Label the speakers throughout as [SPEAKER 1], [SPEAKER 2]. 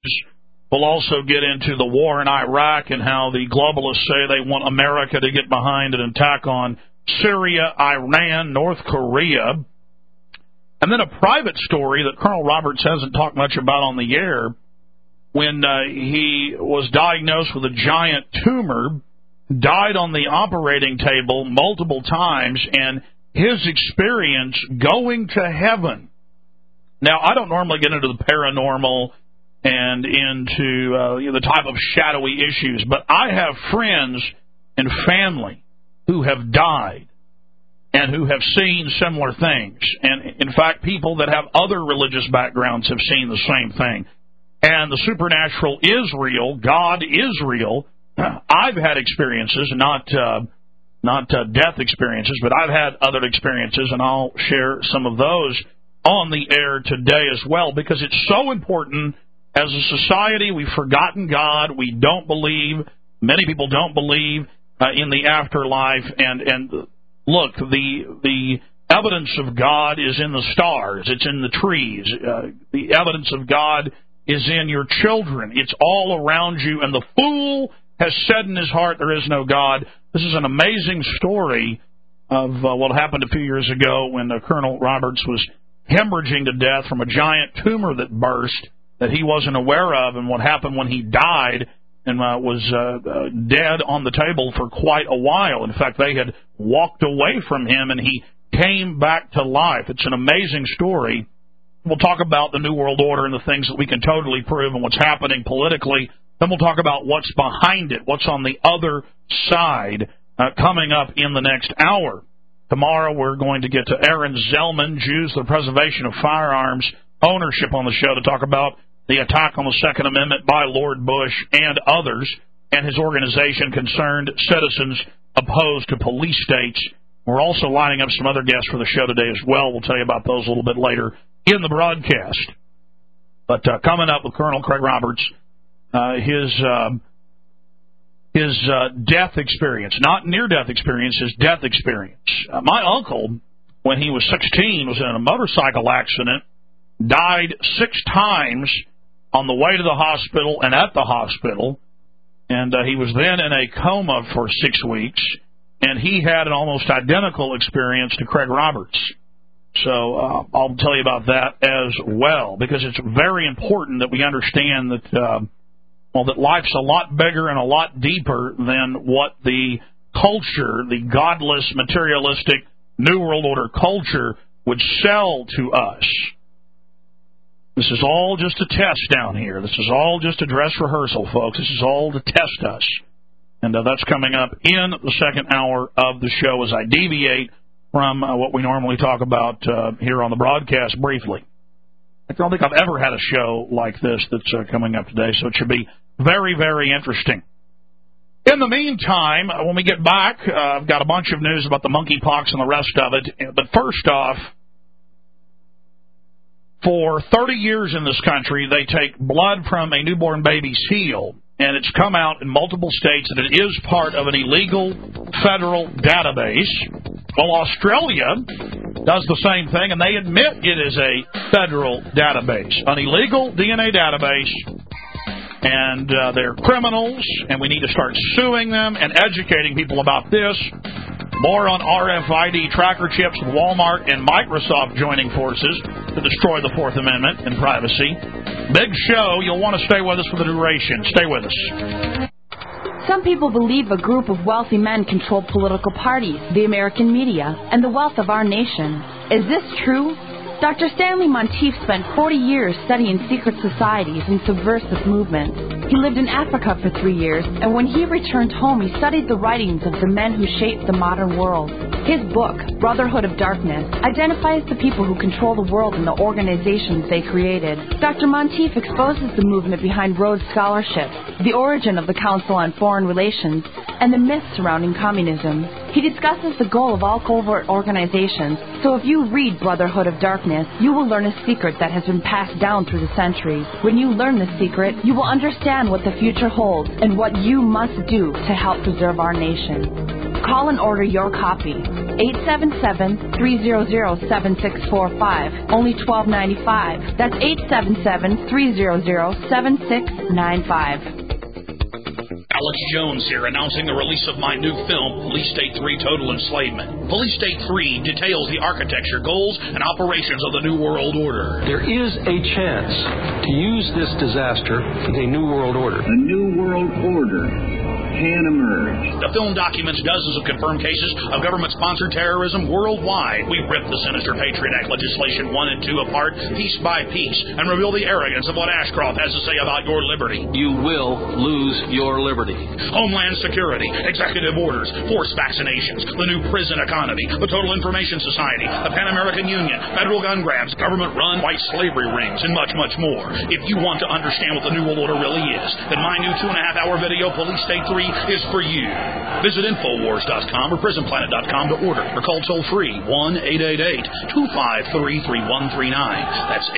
[SPEAKER 1] We'll also get into the war in Iraq and how the globalists say they want America to get behind an attack on Syria, Iran, North Korea. And then a private story that Colonel Roberts hasn't talked much about on the air. When he was diagnosed with a giant tumor, died on the operating table multiple times, and his experience going to heaven. Now, I don't normally get into the paranormal and into the type of shadowy issues, but I have friends and family who have died and who have seen similar things. And, in fact, people that have other religious backgrounds have seen the same thing. And the supernatural is real. God is real. I've had experiences, not death experiences, but I've had other experiences, and I'll share some of those on the air today as well, because it's so important. As a society, we've forgotten God. We don't believe, many people don't believe in the afterlife. And look, the evidence of God is in the stars. It's in the trees. The evidence of God is in your children. It's all around you. And the fool has said in his heart, there is no God. This is an amazing story of what happened a few years ago when Colonel Roberts was hemorrhaging to death from a giant tumor that burst that he wasn't aware of, and what happened when he died and was dead on the table for quite a while. In fact, they had walked away from him, and he came back to life. It's an amazing story. We'll talk about the New World Order and the things that we can totally prove and what's happening politically. Then we'll talk about what's behind it, what's on the other side, coming up in the next hour. Tomorrow we're going to get to Aaron Zellman, Jews, the Preservation of Firearms Ownership, on the show to talk about the attack on the Second Amendment by Lord Bush and others, and his organization, Concerned Citizens Opposed to Police States. We're also lining up some other guests for the show today as well. We'll tell you about those a little bit later in the broadcast. But coming up with Colonel Craig Roberts, his death experience, not near-death experience, his death experience. My uncle, when he was 16, was in a motorcycle accident, died 6 times on the way to the hospital and at the hospital, and he was then in a coma for 6 weeks, and he had an almost identical experience to Craig Roberts. So I'll tell you about that as well, because it's very important that we understand that that life's a lot bigger and a lot deeper than what the culture, the godless, materialistic, New World Order culture would sell to us. This is all just a test down here. This is all just a dress rehearsal, folks. This is all to test us. And that's coming up in the second hour of the show as I deviate from what we normally talk about here on the broadcast briefly. I don't think I've ever had a show like this that's coming up today, so it should be very, very interesting. In the meantime, when we get back, I've got a bunch of news about the monkeypox and the rest of it. But first off, for 30 years in this country, they take blood from a newborn baby's heel, and it's come out in multiple states that it is part of an illegal federal database. Well, Australia does the same thing, and they admit it is a federal database, an illegal DNA database, and they're criminals, and we need to start suing them and educating people about this. More on RFID tracker chips with Walmart and Microsoft joining forces to destroy the Fourth Amendment and privacy. Big show. You'll want to stay with us for the duration. Stay with us.
[SPEAKER 2] Some people believe a group of wealthy men control political parties, the American media, and the wealth of our nation. Is this true? Dr. Stanley Monteith spent 40 years studying secret societies and subversive movements. He lived in Africa for 3 years, and when he returned home, he studied the writings of the men who shaped the modern world. His book, Brotherhood of Darkness, identifies the people who control the world and the organizations they created. Dr. Monteith exposes the movement behind Rhodes Scholarship, the origin of the Council on Foreign Relations, and the myths surrounding communism. He discusses the goal of all covert organizations, so if you read Brotherhood of Darkness, you will learn a secret that has been passed down through the centuries. When you learn the secret, you will understand what the future holds and what you must do to help preserve our nation. Call and order your copy. 877-300-7645. Only $12.95. That's 877-300-7695.
[SPEAKER 1] Alex Jones here, announcing the release of my new film, Police State 3 Total Enslavement. Police State 3 details the architecture, goals, and operations of the New World Order.
[SPEAKER 3] There is a chance to use this disaster for the New World Order.
[SPEAKER 4] A New World Order can emerge.
[SPEAKER 1] The film documents dozens of confirmed cases of government-sponsored terrorism worldwide. We rip the sinister Patriot Act legislation 1 and 2 apart, piece by piece, and reveal the arrogance of what Ashcroft has to say about your liberty.
[SPEAKER 3] You will lose your liberty.
[SPEAKER 1] Homeland Security, executive orders, forced vaccinations, the new prison economy, the Total Information Society, the Pan American Union, federal gun grabs, government-run white slavery rings, and much, much more. If you want to understand what the New World Order really is, then my new 2.5-hour video, Police State 3, is for you. Visit Infowars.com or PrisonPlanet.com to order or call toll-free 1-888-253-3139. That's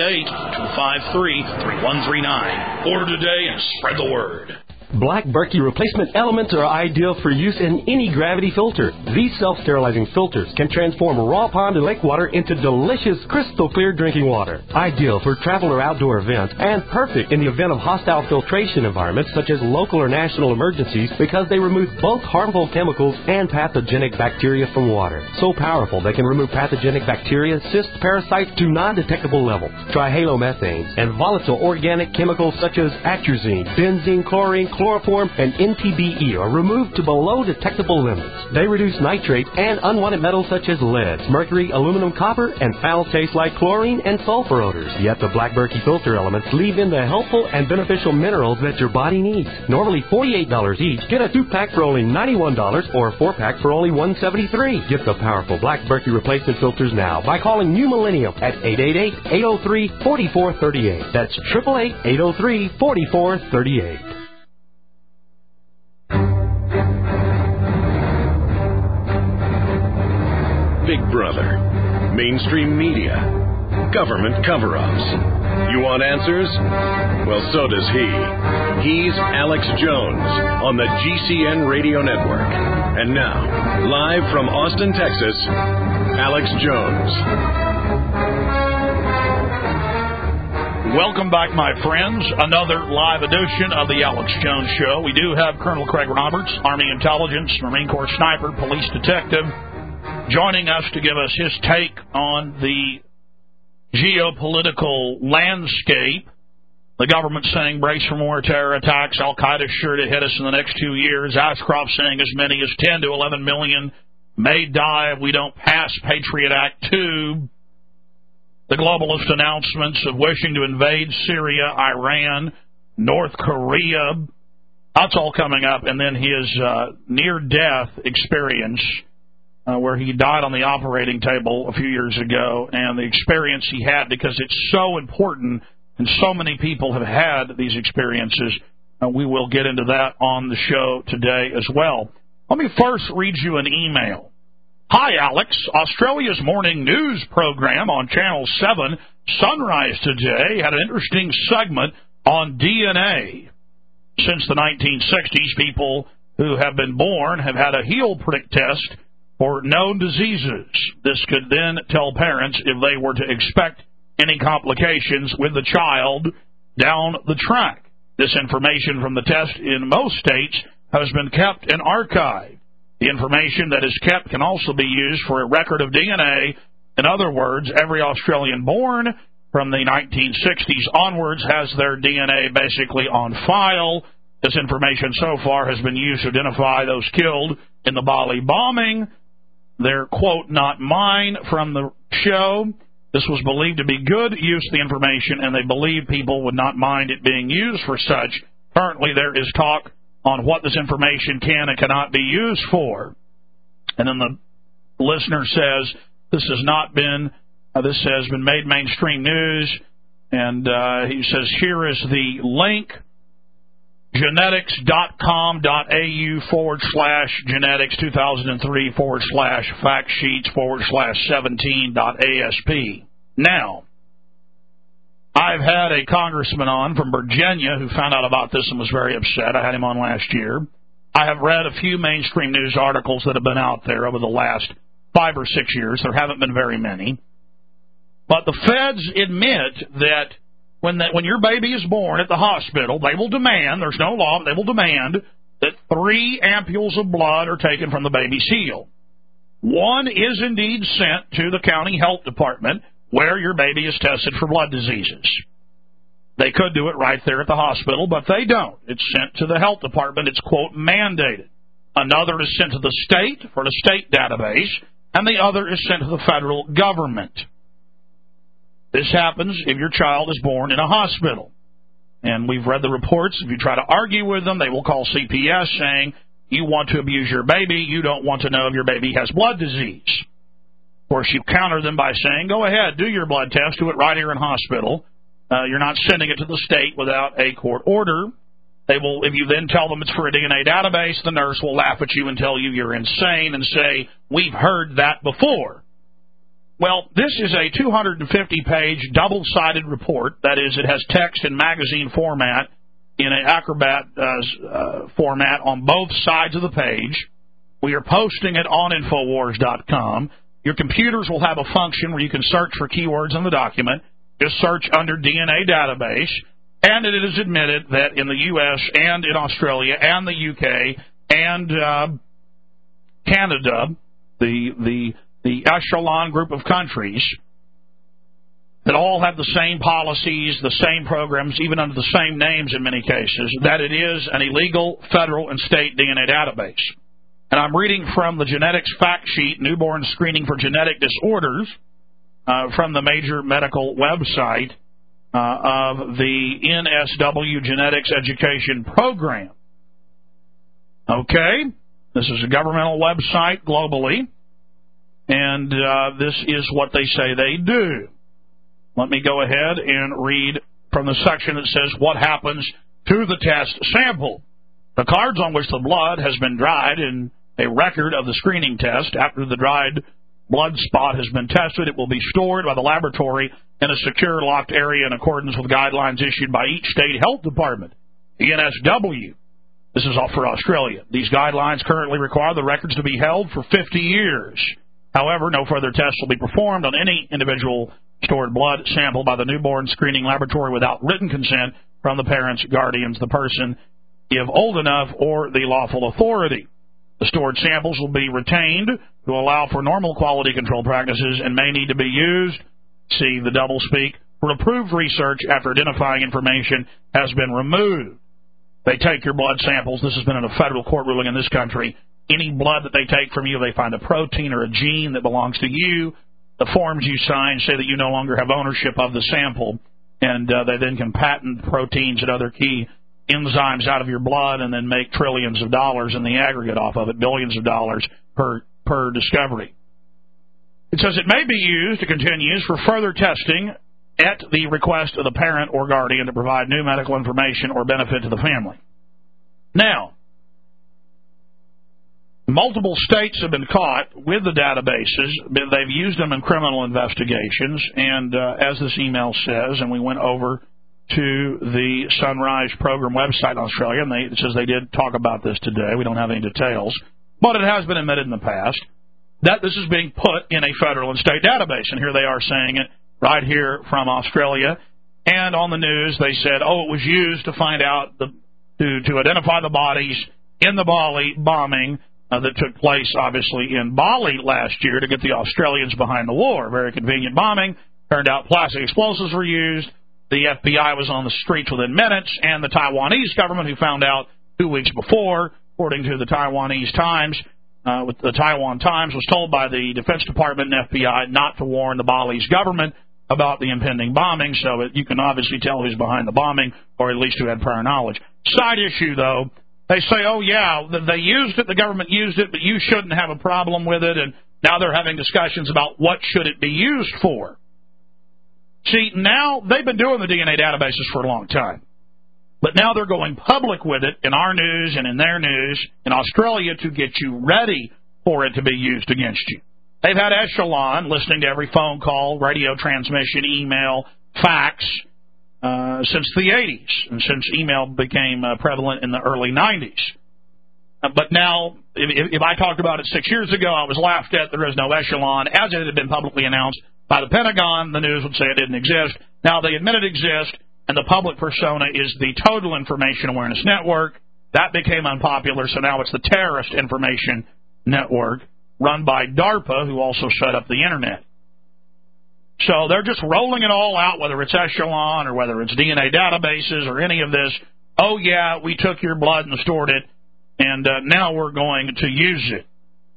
[SPEAKER 1] 888-253-3139. Order today and spread the word.
[SPEAKER 5] Black Berkey replacement elements are ideal for use in any gravity filter. These self-sterilizing filters can transform raw pond and lake water into delicious, crystal clear drinking water. Ideal for travel or outdoor events, and perfect in the event of hostile filtration environments such as local or national emergencies because they remove both harmful chemicals and pathogenic bacteria from water. So powerful they can remove pathogenic bacteria, cysts, parasites to non-detectable levels. Trihalomethanes and volatile organic chemicals such as atrazine, benzene, chlorine, chloroform, and NTBE are removed to below detectable limits. They reduce nitrate and unwanted metals such as lead, mercury, aluminum, copper, and foul taste like chlorine and sulfur odors. Yet the Black Berkey filter elements leave in the helpful and beneficial minerals that your body needs. Normally $48 each, get a 2-pack for only $91 or a 4-pack for only $173. Get the powerful Black Berkey replacement filters now by calling New Millennium at 888-803-4438. That's 888-803-4438.
[SPEAKER 6] Big Brother, mainstream media, government cover-ups. You want answers? Well, so does he. He's Alex Jones on the GCN Radio Network. And now, live from Austin, Texas, Alex Jones.
[SPEAKER 1] Welcome back, my friends. Another live edition of the Alex Jones Show. We do have Colonel Craig Roberts, Army Intelligence, Marine Corps Sniper, Police Detective, joining us to give us his take on the geopolitical landscape. The government saying brace for more terror attacks. Al-Qaeda sure to hit us in the next 2 years. Ashcroft saying as many as 10 to 11 million may die if we don't pass Patriot Act 2. The globalist announcements of wishing to invade Syria, Iran, North Korea. That's all coming up. And then his near-death experience where he died on the operating table a few years ago, and the experience he had, because it's so important and so many people have had these experiences. We will get into that on the show today as well. Let me first read you an email. Hi, Alex. Australia's morning news program on Channel 7, Sunrise Today, had an interesting segment on DNA. Since the 1960s, people who have been born have had a heel prick test for known diseases. This could then tell parents if they were to expect any complications with the child down the track. This information from the test in most states has been kept and archived. The information that is kept can also be used for a record of DNA. In other words, every Australian born from the 1960s onwards has their DNA basically on file. This information so far has been used to identify those killed in the Bali bombing. They're, quote, not mine from the show. This was believed to be good use of the information, and they believe people would not mind it being used for such. Currently, there is talk on what this information can and cannot be used for. And then the listener says this has been made mainstream news, and he says here is the link, genetics.com.au/genetics 2003/fact sheets /17.asp. Now, I've had a congressman on from Virginia who found out about this and was very upset. I had him on last year. I have read a few mainstream news articles that have been out there over the last 5 or 6 years. There haven't been very many. But the feds admit that when your baby is born at the hospital, they will demand, there's no law, they will demand that 3 ampules of blood are taken from the baby's heel. 1 is indeed sent to the county health department where your baby is tested for blood diseases. They could do it right there at the hospital, but they don't. It's sent to the health department. It's, quote, mandated. Another is sent to the state for the state database, and the other is sent to the federal government. This happens if your child is born in a hospital. And we've read the reports. If you try to argue with them, they will call CPS saying, you want to abuse your baby, you don't want to know if your baby has blood disease. Of course, you counter them by saying, go ahead, do your blood test, do it right here in hospital. You're not sending it to the state without a court order. They will, if you then tell them it's for a DNA database, the nurse will laugh at you and tell you you're insane and say, we've heard that before. Well, this is a 250-page double-sided report. That is, it has text and magazine format in an Acrobat format on both sides of the page. We are posting it on Infowars.com. Your computers will have a function where you can search for keywords in the document. Just search under DNA database. And it is admitted that in the U.S. and in Australia and the U.K. and Canada, the echelon group of countries that all have the same policies, the same programs, even under the same names in many cases, that it is an illegal federal and state DNA database. And I'm reading from the genetics fact sheet, Newborn Screening for Genetic Disorders, from the major medical website of the NSW Genetics Education Program. Okay, this is a governmental website globally. And this is what they say they do. Let me go ahead and read from the section that says what happens to the test sample. The cards on which the blood has been dried in a record of the screening test. After the dried blood spot has been tested, it will be stored by the laboratory in a secure locked area in accordance with guidelines issued by each state health department. The NSW. This is all for Australia. These guidelines currently require the records to be held for 50 years. However, no further tests will be performed on any individual stored blood sample by the newborn screening laboratory without written consent from the parents, guardians, the person, if old enough, or the lawful authority. The stored samples will be retained to allow for normal quality control practices and may need to be used, see the doublespeak, for approved research after identifying information has been removed. They take your blood samples. This has been in a federal court ruling in this country. Any blood that they take from you, they find a protein or a gene that belongs to you. The forms you sign say that you no longer have ownership of the sample, and they then can patent proteins and other key enzymes out of your blood and then make trillions of dollars in the aggregate off of it, billions of dollars per discovery. It says it may be used to continue for further testing at the request of the parent or guardian to provide new medical information or benefit to the family. Now, multiple states have been caught with the databases. They've used them in criminal investigations, and as this email says, and we went over to the Sunrise Program website in Australia, and it says they did talk about this today. We don't have any details, but it has been admitted in the past that this is being put in a federal and state database, and here they are saying it right here from Australia. And on the news, they said, it was used to find out, to identify the bodies in the Bali bombing that took place, obviously, in Bali last year to get the Australians behind the war. Very convenient bombing. Turned out plastic explosives were used. The FBI was on the streets within minutes, and the Taiwanese government, who found out 2 weeks before, according to the Taiwanese Times, the Taiwan Times, was told by the Defense Department and FBI not to warn the Balinese government about the impending bombing, so you can obviously tell who's behind the bombing, or at least who had prior knowledge. Side issue, though, they say, they used it, the government used it, but you shouldn't have a problem with it, and now they're having discussions about what should it be used for. See, now they've been doing the DNA databases for a long time, but now they're going public with it in our news and in their news in Australia to get you ready for it to be used against you. They've had Echelon listening to every phone call, radio transmission, email, fax since the 80s, and since email became prevalent in the early 90s. But now if I talked about it 6 years ago, I was laughed at. There is no echelon. As it had been publicly announced by the Pentagon, the news would say it didn't exist. Now they admit it exists, and the public persona is the Total Information Awareness Network. That became unpopular, so now it's the Terrorist Information Network, run by DARPA, who also set up the Internet. So they're just rolling it all out, whether it's echelon or whether it's DNA databases or any of this. Oh, yeah, we took your blood and stored it, and now we're going to use it.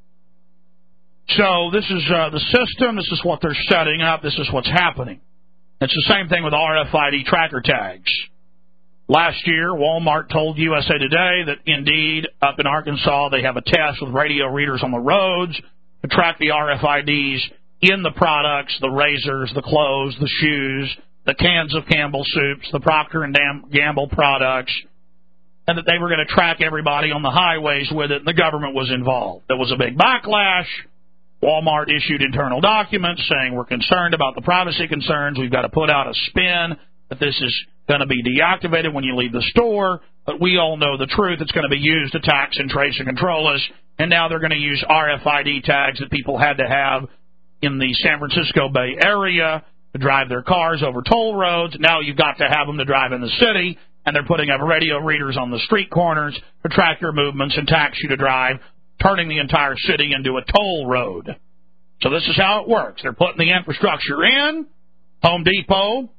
[SPEAKER 1] So this is the system. This is what they're setting up. This is what's happening. It's the same thing with RFID tracker tags. Last year, Walmart told USA Today that, indeed, up in Arkansas, they have a test with radio readers on the roads to track the RFIDs in the products, the razors, the clothes, the shoes, the cans of Campbell soups, the Procter & Gamble products, and that they were going to track everybody on the highways with it, and the government was involved. There was a big backlash. Walmart issued internal documents saying we're concerned about the privacy concerns. We've got to put out a spin that this is going to be deactivated when you leave the store, but we all know the truth. It's going to be used to tax and trace and control us, and now they're going to use RFID tags that people had to have in the San Francisco Bay Area to drive their cars over toll roads. Now you've got to have them to drive in the city, and they're putting up radio readers on the street corners to track your movements and tax you to drive, turning the entire city into a toll road. So this is how it works. They're putting the infrastructure in. Home Depot,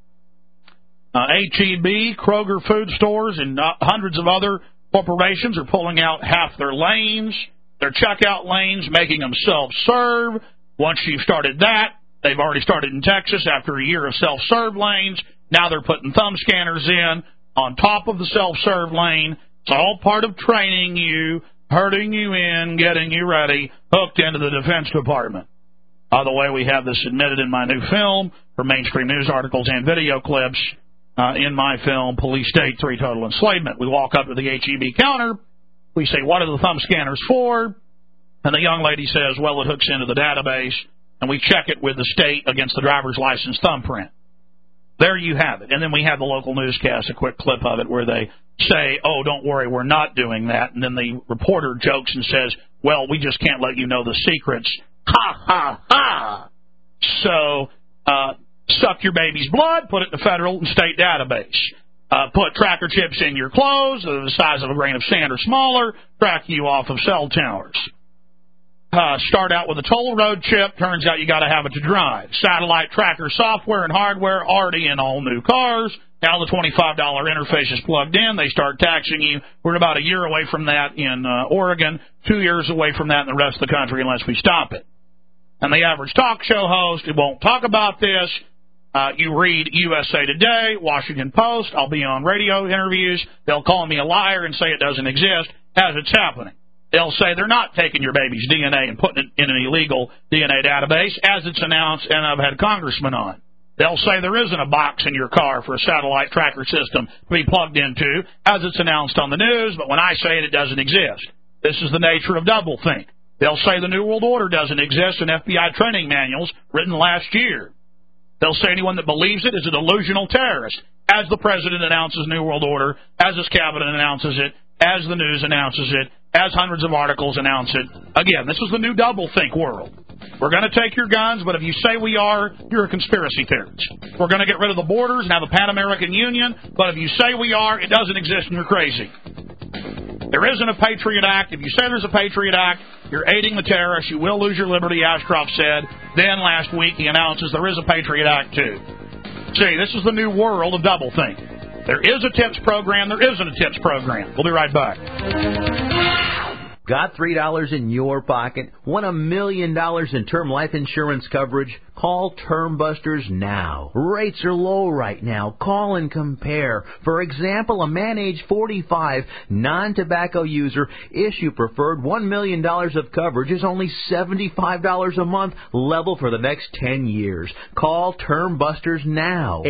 [SPEAKER 1] H-E-B, Kroger food stores, and hundreds of other corporations are pulling out half their lanes, their checkout lanes, making them self-serve. Once you've started that, they've already started in Texas after a year of self-serve lanes. Now they're putting thumb scanners in on top of the self-serve lane. It's all part of training you, herding you in, getting you ready, hooked into the Defense Department. By the way, we have this admitted in my new film for mainstream news articles and video clips in my film, Police State 3 Total Enslavement. We walk up to the H-E-B counter. We say, what are the thumb scanners for? And the young lady says, well, it hooks into the database, and we check it with the state against the driver's license thumbprint. There you have it. And then we have the local newscast, a quick clip of it, where they say, oh, don't worry, we're not doing that. And then the reporter jokes and says, well, we just can't let you know the secrets. Ha, ha, ha. So, suck your baby's blood, put it in the federal and state database. Put tracker chips in your clothes, the size of a grain of sand or smaller, track you off of cell towers. Start out with a toll road chip. Turns out you got to have it to drive. Satellite tracker software and hardware already in all new cars. Now the $25 interface is plugged in. They start taxing you. We're about a year away from that in Oregon, 2 years away from that in the rest of the country unless we stop it. And the average talk show host, it won't talk about this. You read USA Today, Washington Post. I'll be on radio interviews. They'll call me a liar and say it doesn't exist as it's happening. They'll say they're not taking your baby's DNA and putting it in an illegal DNA database, as it's announced, and I've had congressmen on. They'll say there isn't a box in your car for a satellite tracker system to be plugged into, as it's announced on the news, but when I say it, it doesn't exist. This is the nature of doublethink. They'll say the New World Order doesn't exist in FBI training manuals written last year. They'll say anyone that believes it is a delusional terrorist, as the president announces New World Order, as his cabinet announces it, as the news announces it, as hundreds of articles announce it. Again, this is the new doublethink world. We're going to take your guns, but if you say we are, you're a conspiracy theorist. We're going to get rid of the borders and have a Pan-American Union, but if you say we are, it doesn't exist and you're crazy. There isn't a Patriot Act. If you say there's a Patriot Act, you're aiding the terrorists. You will lose your liberty, Ashcroft said. Then last week he announces there is a Patriot Act too. See, this is the new world of doublethink. There is a TIPS program. There isn't a TIPS program. We'll be right back.
[SPEAKER 7] Got $3 in your pocket? Want $1 million in term life insurance coverage? Call Term Busters now. Rates are low right now. Call and compare. For example, a man age 45, non-tobacco user, issue preferred $1 million of coverage is only $75 a month, level for the next 10 years. Call Term Busters now.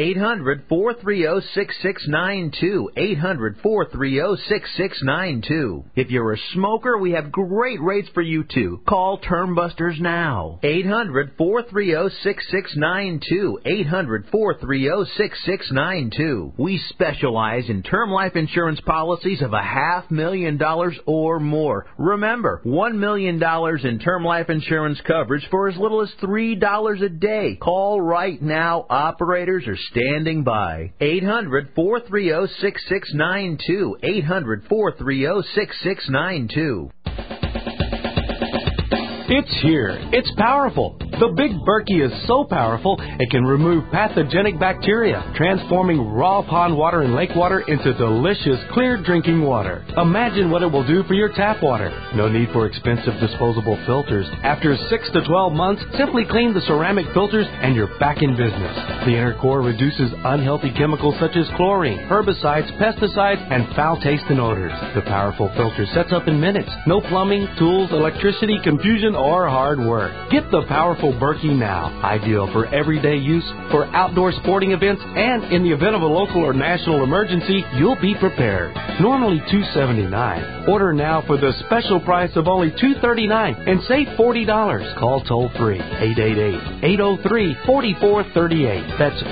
[SPEAKER 7] 800-430-6692. 800-430-6692. If you're a smoker, we we have great rates for you, too. Call Term Busters now. 800-430-6692. 800-430-6692. We specialize in term life insurance policies of $500,000 or more. Remember, $1 million in term life insurance coverage for as little as $3 a day. Call right now. Operators are standing by. 800-430-6692. 800-430-6692.
[SPEAKER 5] It's here. It's powerful. The Big Berkey is so powerful, it can remove pathogenic bacteria, transforming raw pond water and lake water into delicious, clear drinking water. Imagine what it will do for your tap water. No need for expensive disposable filters. After 6 to 12 months, simply clean the ceramic filters and you're back in business. The inner core reduces unhealthy chemicals such as chlorine, herbicides, pesticides, and foul-tasting odors. The powerful filter sets up in minutes. No plumbing, tools, electricity, confusion, or hard work. Get the powerful Berkey now. Ideal for everyday use, for outdoor sporting events, and in the event of a local or national emergency, you'll be prepared. Normally $279. Order now for the special price of only $239 and save $40. Call toll free 888-803-4438. That's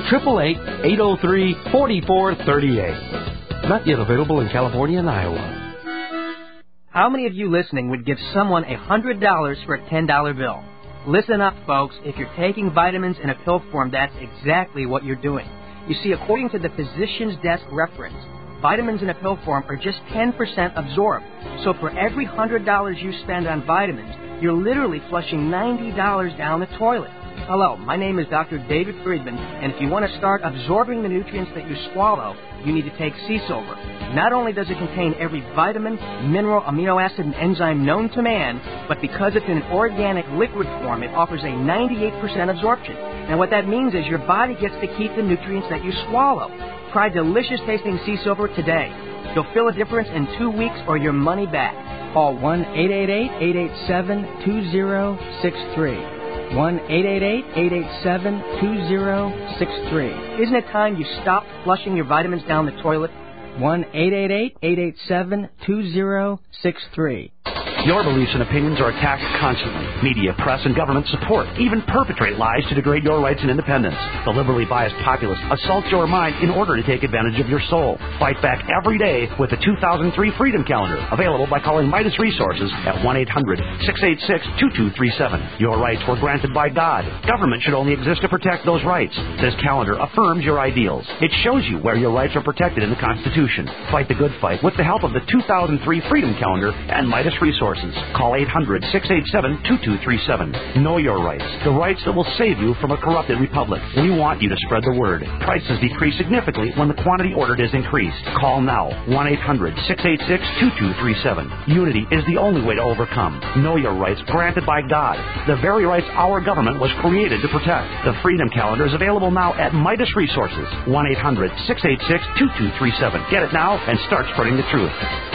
[SPEAKER 5] 888-803-4438. Not yet available in California and Iowa.
[SPEAKER 8] How many of you listening would give someone $100 for a $10 bill? Listen up, folks. If you're taking vitamins in a pill form, that's exactly what you're doing. You see, according to the Physician's Desk reference, vitamins in a pill form are just 10% absorbed. So for every $100 you spend on vitamins, you're literally flushing $90 down the toilet. Hello, my name is Dr. David Friedman, and if you want to start absorbing the nutrients that you swallow, you need to take Sea Silver. Not only does it contain every vitamin, mineral, amino acid, and enzyme known to man, but because it's in an organic liquid form, it offers a 98% absorption. And what that means is your body gets to keep the nutrients that you swallow. Try delicious tasting Sea Silver today. You'll feel a difference in 2 weeks or your money back. Call 1-888-887-2063. 1-888-887-2063. Isn't it time you stopped flushing your vitamins down the toilet? 1-888-887-2063.
[SPEAKER 9] Your beliefs and opinions are attacked constantly. Media, press, and government support even perpetrate lies to degrade your rights and independence. The liberally biased populace assaults your mind in order to take advantage of your soul. Fight back every day with the 2003 Freedom Calendar, available by calling Midas Resources at 1-800-686-2237. Your rights were granted by God. Government should only exist to protect those rights. This calendar affirms your ideals. It shows you where your rights are protected in the Constitution. Fight the good fight with the help of the 2003 Freedom Calendar and Midas Resources. Call 800-687-2237. Know your rights. The rights that will save you from a corrupted republic. We want you to spread the word. Prices decrease significantly when the quantity ordered is increased. Call now. 1-800-686-2237. Unity is the only way to overcome. Know your rights granted by God. The very rights our government was created to protect. The Freedom Calendar is available now at Midas Resources. 1-800-686-2237. Get it now and start spreading the truth.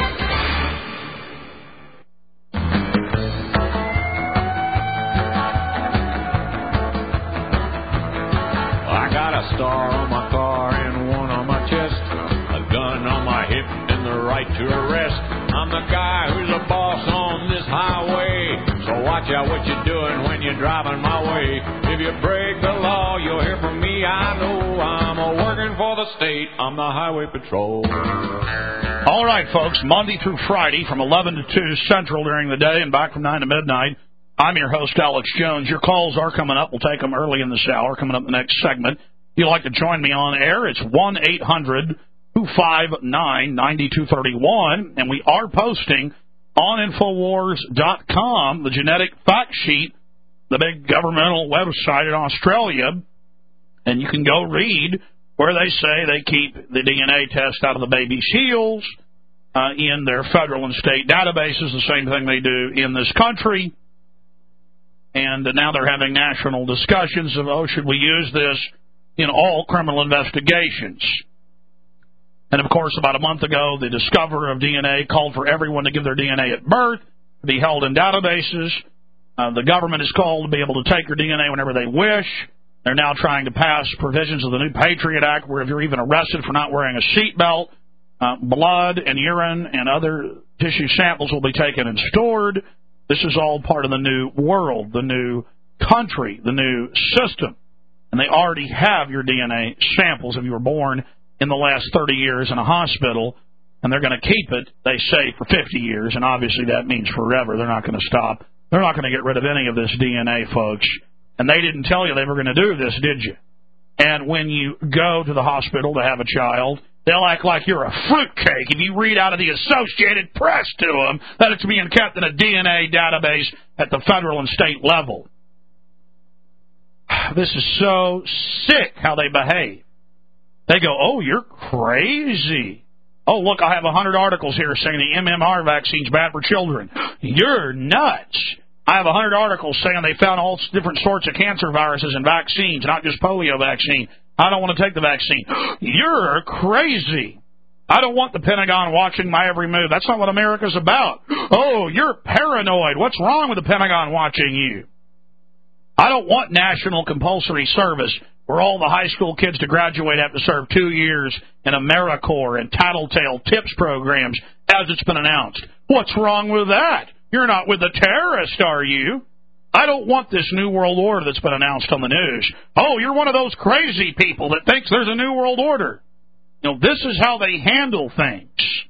[SPEAKER 10] Star on my car and one on my chest, a gun on my hip and the right to arrest. I'm the guy who's the boss on this highway, so watch out what you're doing when you're driving my way. If you break the law, you'll hear from me. I know I'm working for the state. I'm the Highway Patrol.
[SPEAKER 1] All right, folks, Monday through Friday from 11 to 2 Central during the day and back from 9 to midnight. I'm your host, Alex Jones. Your calls are coming up. We'll take them early in this hour, coming up in the next segment. If you'd like to join me on air, it's 1-800-259-9231, and we are posting on Infowars.com the genetic fact sheet, the big governmental website in Australia, and you can go read where they say they keep the DNA test out of the baby's heels in their federal and state databases, the same thing they do in this country. And now they're having national discussions of, should we use this in all criminal investigations? And, of course, about a month ago, the discoverer of DNA called for everyone to give their DNA at birth, to be held in databases. The government is called to be able to take your DNA whenever they wish. They're now trying to pass provisions of the new Patriot Act where if you're even arrested for not wearing a seatbelt, blood and urine and other Tissue samples will be taken and stored. This is all part of the new world, the new country, the new system. And they already have your DNA samples if you were born in the last 30 years in a hospital, and they're going to keep it, they say, for 50 years, and obviously that means forever. They're not going to stop. They're not going to get rid of any of this DNA, folks. And they didn't tell you they were going to do this, did you? And when you go to the hospital to have a child, they'll act like you're a fruitcake if you read out of the Associated Press to them that it's being kept in a DNA database at the federal and state level. This is so sick how they behave. They go, oh, you're crazy. Oh, look, I have 100 articles here saying the MMR vaccine's bad for children. You're nuts. I have 100 articles saying they found all different sorts of cancer viruses in vaccines, not just polio vaccine. I don't want to take the vaccine. You're crazy. I don't want the Pentagon watching my every move. That's not what America's about. Oh, you're paranoid. What's wrong with the Pentagon watching you? I don't want national compulsory service where all the high school kids to graduate have to serve 2 years in AmeriCorps and Tattletale TIPS programs, as it's been announced. What's wrong with that? You're not with the terrorists, are you? I don't want this new world order that's been announced on the news. Oh, you're one of those crazy people that thinks there's a new world order. You know, this is how they handle things.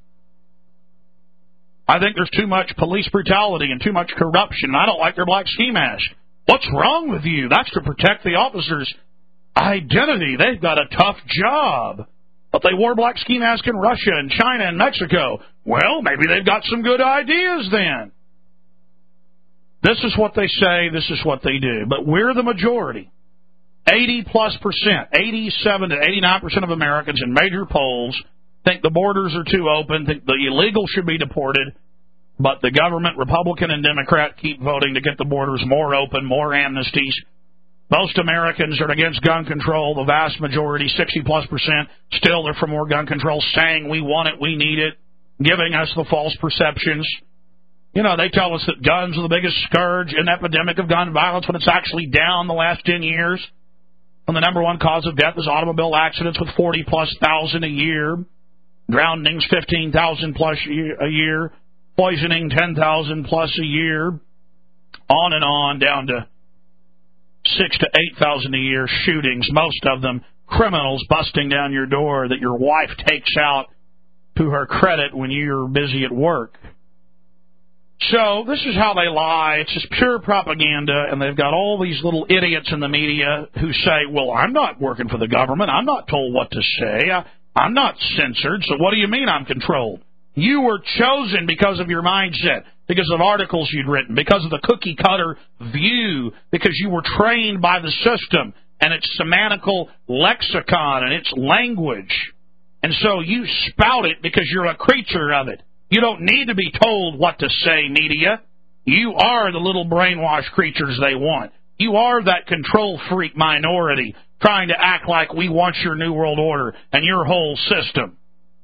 [SPEAKER 1] I think there's too much police brutality and too much corruption. I don't like their black ski mask. What's wrong with you? That's to protect the officers' identity. They've got a tough job. But they wore black ski masks in Russia and China and Mexico. Well, maybe they've got some good ideas then. This is what they say. This is what they do. But we're the majority. 80+%, 87 to 89% of Americans in major polls think the borders are too open, think the illegal should be deported, but the government, Republican and Democrat, keep voting to get the borders more open, more amnesties. Most Americans are against gun control. The vast majority, 60+%, still are for more gun control, saying we want it, we need it, giving us the false perceptions. You know, they tell us that guns are the biggest scourge and epidemic of gun violence when it's actually down the last 10 years. And the number one cause of death is automobile accidents with 40,000+ a year. Drownings, 15,000+ a year. Poisoning, 10,000+ a year. On and on, down to 6,000 to 8,000 a year. Shootings, most of them criminals busting down your door that your wife takes out to her credit when you're busy at work. So this is how they lie. It's just pure propaganda, and they've got all these little idiots in the media who say, well, I'm not working for the government. I'm not told what to say. I'm not censored, so what do you mean I'm controlled? You were chosen because of your mindset, because of articles you'd written, because of the cookie-cutter view, because you were trained by the system and its semantical lexicon and its language. And so you spout it because you're a creature of it. You don't need to be told what to say, media. You are the little brainwashed creatures they want. You are that control freak minority trying to act like we want your new world order and your whole system.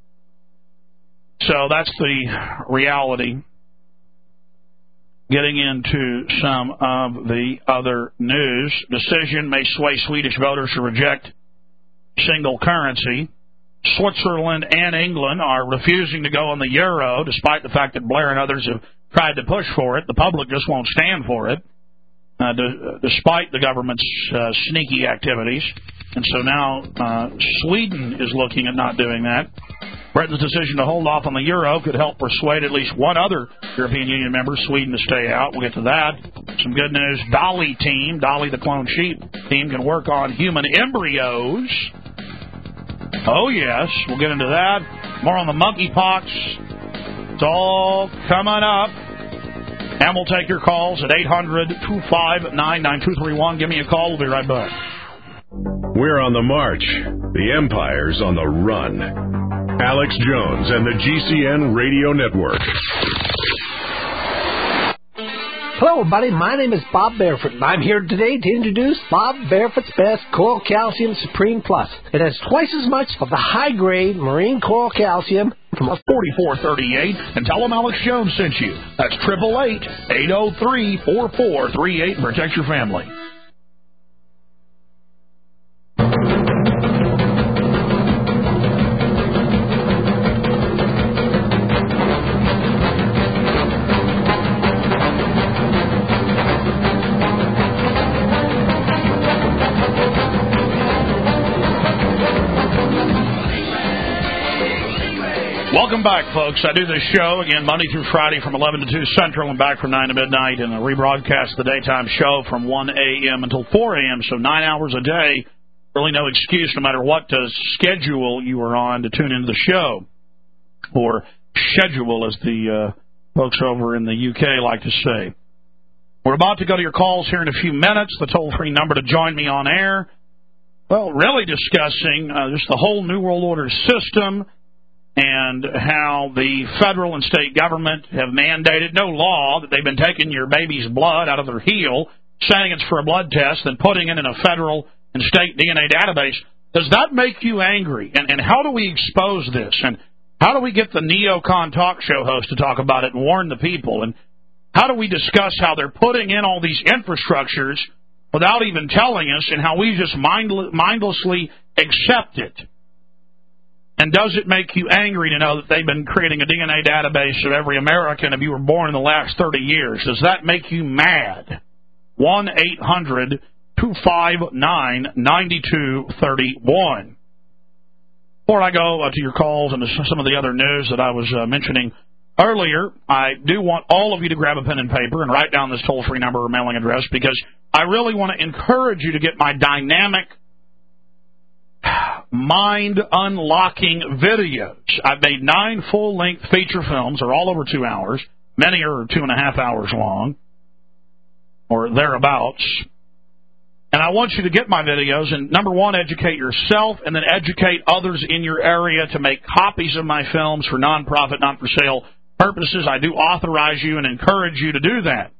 [SPEAKER 1] So that's the reality. Getting into some of the other news. Decision may sway Swedish voters to reject single currency. Switzerland and England are refusing to go on the euro, despite the fact that Blair and others have tried to push for it. The public just won't stand for it, despite the government's sneaky activities. And so now Sweden is looking at not doing that. Britain's decision to hold off on the euro could help persuade at least one other European Union member, Sweden, to stay out. We'll get to that. Some good news. Dolly the clone sheep team, can work on human embryos. Oh, yes. We'll get into that. More on the monkeypox. It's all coming up. And we'll take your calls at 800-259-9231. Give me a call. We'll be right back.
[SPEAKER 6] We're on the march. The empire's on the run. Alex Jones and the GCN Radio Network.
[SPEAKER 11] Hello, everybody. My name is Bob Barefoot, and I'm here today to introduce Bob Barefoot's Best Coral Calcium Supreme Plus. It has twice as much of the high-grade marine coral calcium
[SPEAKER 1] from 4438, and tell them Alex Jones sent you. That's 888-803-4438. Protect your family. back, folks. I do this show, again, Monday through Friday from 11 to 2 Central and back from 9 to midnight, and I rebroadcast the daytime show from 1 a.m. until 4 a.m., so 9 hours a day. Really no excuse, no matter what schedule you are on, to tune into the show. Or schedule, as the folks over in the UK like to say. We're about to go to your calls here in a few minutes. The toll-free number to join me on air. Well, really discussing just the whole New World Order system and how the federal and state government have mandated no law that they've been taking your baby's blood out of their heel, saying it's for a blood test, then putting it in a federal and state DNA database. Does that make you angry? And how do we expose this? And how do we get the neocon talk show host to talk about it and warn the people? And how do we discuss how they're putting in all these infrastructures without even telling us, and how we just mindlessly accept it? And does it make you angry to know that they've been creating a DNA database of every American if you were born in the last 30 years? Does that make you mad? 1-800-259-9231. Before I go to your calls and to some of the other news that I was mentioning earlier, I do want all of you to grab a pen and paper and write down this toll-free number or mailing address, because I really want to encourage you to get my dynamic, mind-unlocking videos. I've made 9 full-length feature films. They're all over 2 hours. Many are 2.5 hours long, or thereabouts. And I want you to get my videos and, number one, educate yourself, and then educate others in your area to make copies of my films for nonprofit, not-for-sale purposes. I do authorize you and encourage you to do that.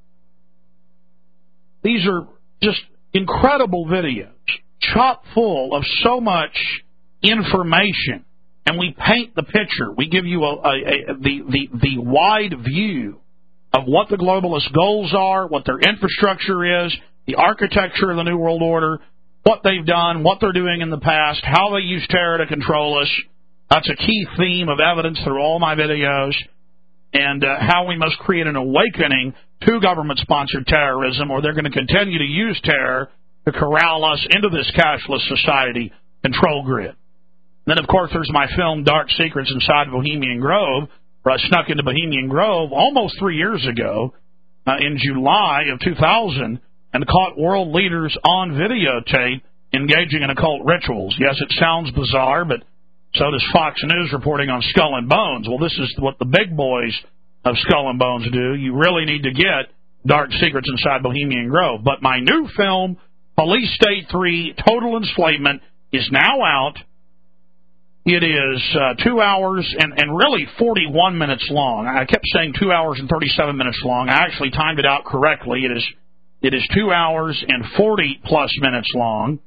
[SPEAKER 1] These are just incredible videos, chock full of so much information, and we paint the picture. We give you the wide view of what the globalist goals are, what their infrastructure is, the architecture of the New World Order, what they've done, what they're doing in the past, how they use terror to control us. That's a key theme of evidence through all my videos, and how we must create an awakening to government-sponsored terrorism, or they're going to continue to use terror to corral us into this cashless society control grid. Then, of course, there's my film, Dark Secrets Inside Bohemian Grove, where I snuck into Bohemian Grove almost 3 years ago in July of 2000 and caught world leaders on videotape engaging in occult rituals. Yes, it sounds bizarre, but so does Fox News reporting on Skull and Bones. Well, this is what the big boys of Skull and Bones do. You really need to get Dark Secrets Inside Bohemian Grove. But my new film, Police State 3, Total Enslavement, is now out. It is 2 hours and really 41 minutes long. I kept saying 2 hours and 37 minutes long. I actually timed it out correctly. It is 2 hours and 40-plus minutes long.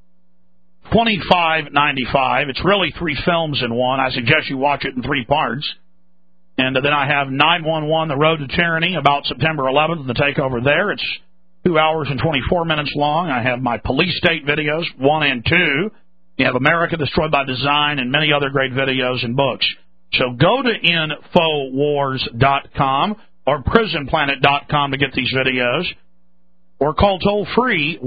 [SPEAKER 1] $25.95. It's really 3 films in one. I suggest you watch it in 3 parts. And then I have 911, The Road to Tyranny, about September 11th, and the takeover there. It's 2 hours and 24 minutes long. I have my police state videos, 1 and 2. You have America Destroyed by Design and many other great videos and books. So go to Infowars.com or PrisonPlanet.com to get these videos, or call toll-free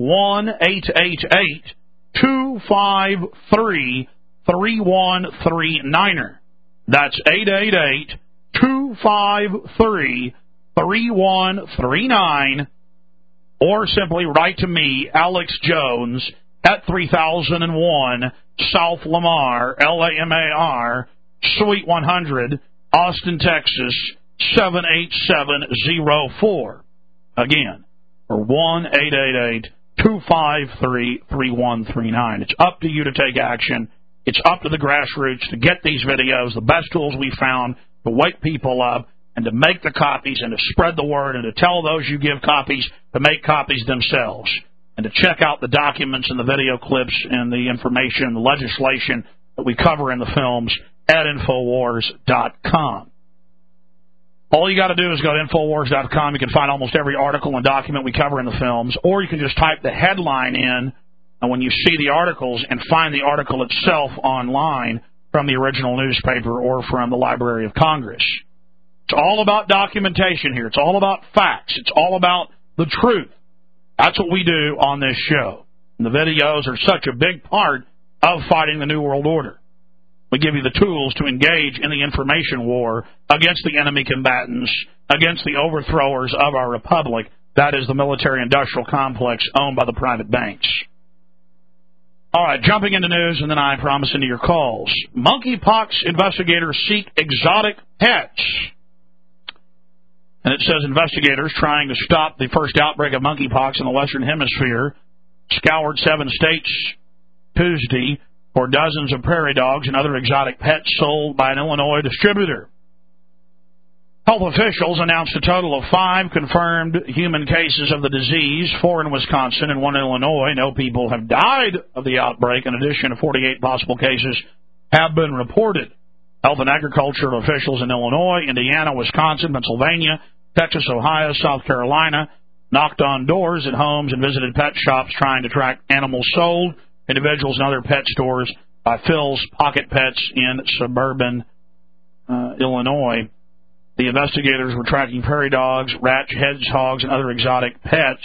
[SPEAKER 1] 1-888-253-3139. That's 888-253-3139, or simply write to me, Alex Jones, at 3001 South Lamar, Lamar, Suite 100, Austin, Texas, 78704. Again, or 1-888-253-3139. It's up to you to take action. It's up to the grassroots to get these videos, the best tools we found, to wake people up and to make the copies and to spread the word and to tell those you give copies to make copies themselves, and to check out the documents and the video clips and the information and the legislation that we cover in the films at Infowars.com. All you got to do is go to Infowars.com. You can find almost every article and document we cover in the films, or you can just type the headline in when you see the articles and find the article itself online from the original newspaper or from the Library of Congress. It's all about documentation here. It's all about facts. It's all about the truth. That's what we do on this show. And the videos are such a big part of fighting the New World Order. We give you the tools to engage in the information war against the enemy combatants, against the overthrowers of our republic. That is the military-industrial complex owned by the private banks. All right, jumping into news, and then I promise into your calls. Monkeypox investigators seek exotic pets. And it says investigators trying to stop the first outbreak of monkeypox in the Western Hemisphere scoured 7 states Tuesday for dozens of prairie dogs and other exotic pets sold by an Illinois distributor. Health officials announced a total of 5 confirmed human cases of the disease, 4 in Wisconsin and 1 in Illinois. No people have died of the outbreak. In addition, 48 possible cases have been reported. Health and agriculture officials in Illinois, Indiana, Wisconsin, Pennsylvania, Texas, Ohio, South Carolina knocked on doors at homes and visited pet shops trying to track animals sold, individuals and other pet stores by Phil's Pocket Pets in suburban Illinois. The investigators were tracking prairie dogs, rats, hedgehogs, and other exotic pets